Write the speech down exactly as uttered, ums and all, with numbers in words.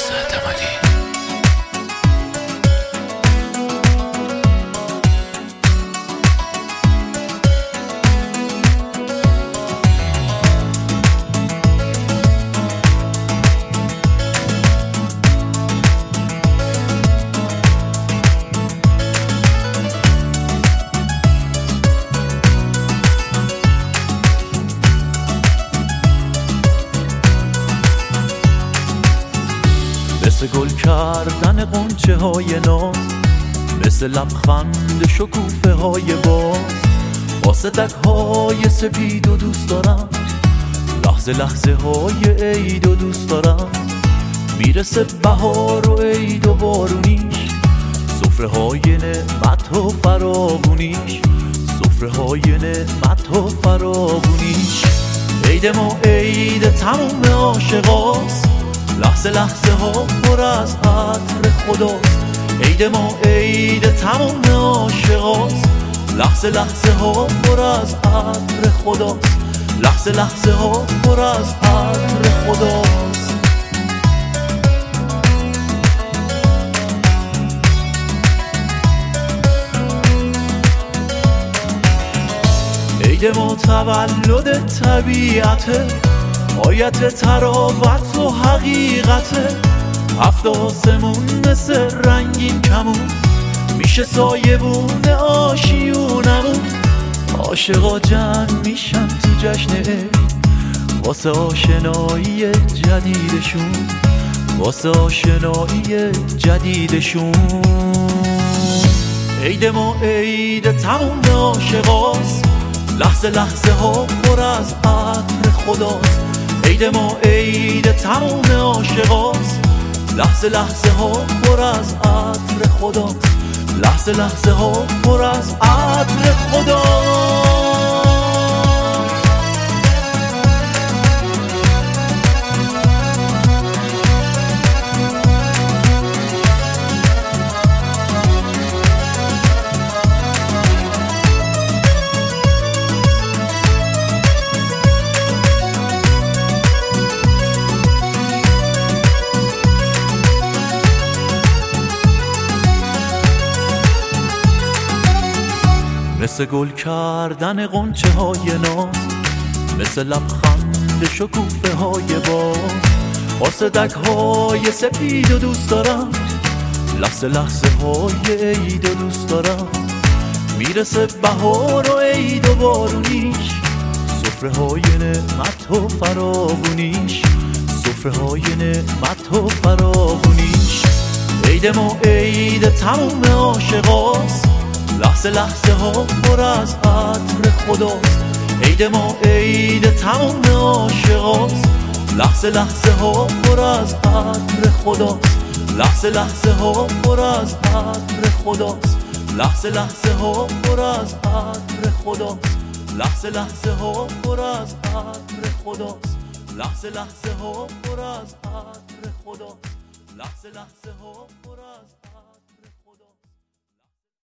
مثل گل کردن قنچه های ناز، مثل لبخند شکوفه های باز، واسه دک های سپید و دوست دارم، لحظه لحظه های عید و دوست دارم. میرسه بهار و عید و بارونیش، سفره های نعمت و فراوونیش، سفره های نعمت و فراوونیش. عید ما عید تموم عاشقاست، لحظه لحظه ها پر از عطر خداست. عید ما عید تمام عاشقاست، لحظه لحظه ها پر از عطر خداست، لحظه لحظه ها پر از عطر خداست. عید ما تولد طبیعته، آیت تراوت و حقیقته. هفت آسمون مثل رنگین کمون، میشه سایبون آشیونمون. عاشقا جمع میشن تو جشن عید، واسه آشنایی جدیدشون، واسه آشنایی جدیدشون. عید ما عید تموم عاشقاست، لحظه لحظه ها پر از عطر خداست. عید ما عید تموم عاشقاست، لحظه لحظه ها پر از عطر خداست، لحظه لحظه ها پر از عطر خداست. مثل گل کردن قنچه های ناز، مثل لبخند شکوفه های باز، واسه دک های سپید و دوست دارم، لحظه لحظه های عید و دوست دارم. میرسه بهار و عید و بارونیش، سفره های نعمت و فراوونیش، سفره های نعمت و فراوونیش. عید ما عید تموم عاشقاست، لحظه لحظه ها پر از عطر خداست. عید ما عید تمام عاشقاست، لحظه لحظه ها پر از عطر خداست، لحظه لحظه ها پر از عطر خداست، لحظه لحظه ها پر از عطر خداست، لحظه لحظه ها پر از عطر خداست، لحظه لحظه ها پر از عطر خداست، لحظه لحظه ها پر از